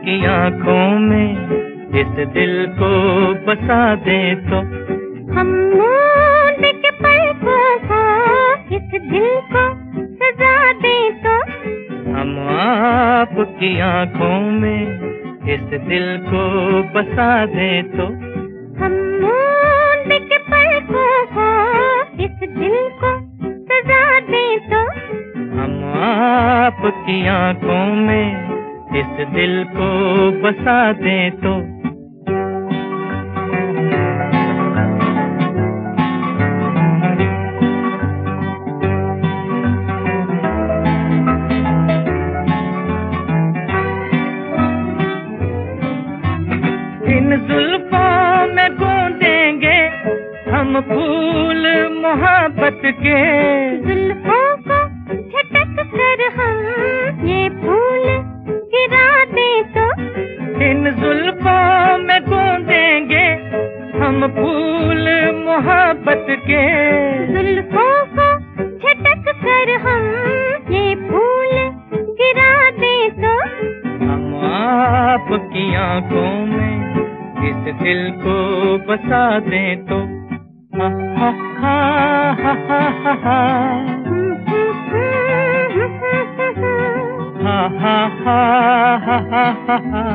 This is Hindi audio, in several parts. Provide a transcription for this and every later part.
आपकी आँखों में इस दिल को बसा दे तो हम मूंद के पलकों को इस दिल को सजा दे तो हम आपकी आँखों में इस दिल को बसा दे तो हम मूंद के पलकों को इस दिल को सजा दे तो हम आपकी आँखों में इस दिल को बसा दे तो इन जुल्फों में गूंजेंगे हम फूल मोहब्बत के जुल्फों को झटक कर हम ये फूल गिरा दे तो इन जुल्फों में गूंजेंगे हम फूल मोहब्बत के जुल्फों को झटक कर हम ये फूल गिरा दे तो हम आपकी आँखों में इस दिल को बसा दे तो हा हा हा हा हा हा हा हा हा हा हा।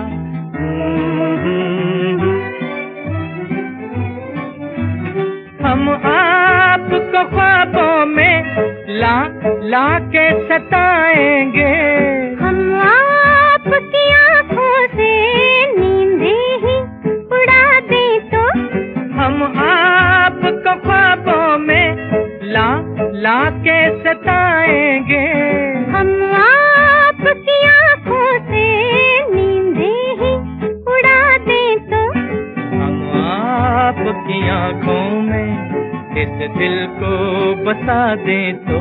हम आपको ख्वाबों में ला के सताएंगे हम आपकी आँखों से नींदे ही उड़ा दे तो हम आपको ख्वाबों में ला के सताएंगे हम आपकी आँखों से नींदे ही उड़ा दे तो हम आपकी आँखों में इस दिल को बसा दे तो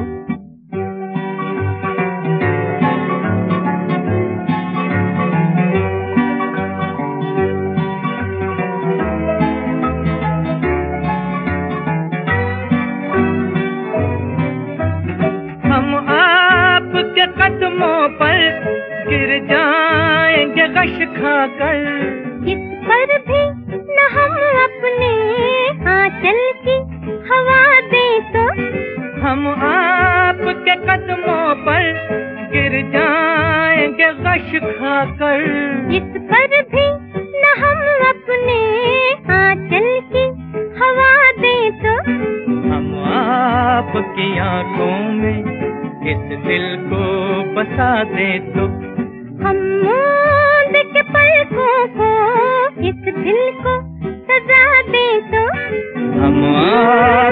हम आपके कदमों पर गिर जाएंगे गश खाकर इस पर भी न हम अपने आंचल की हवा दे तो हम आपके कदमों पर गिर जाएंगे गश खाकर इस पर भी न हम अपने आंचल की हवा दे तो हम आपकी आँखों में इस दिल को बसा दे तो हम मूंद के पलकों को इस दिल को सजा दे तो हम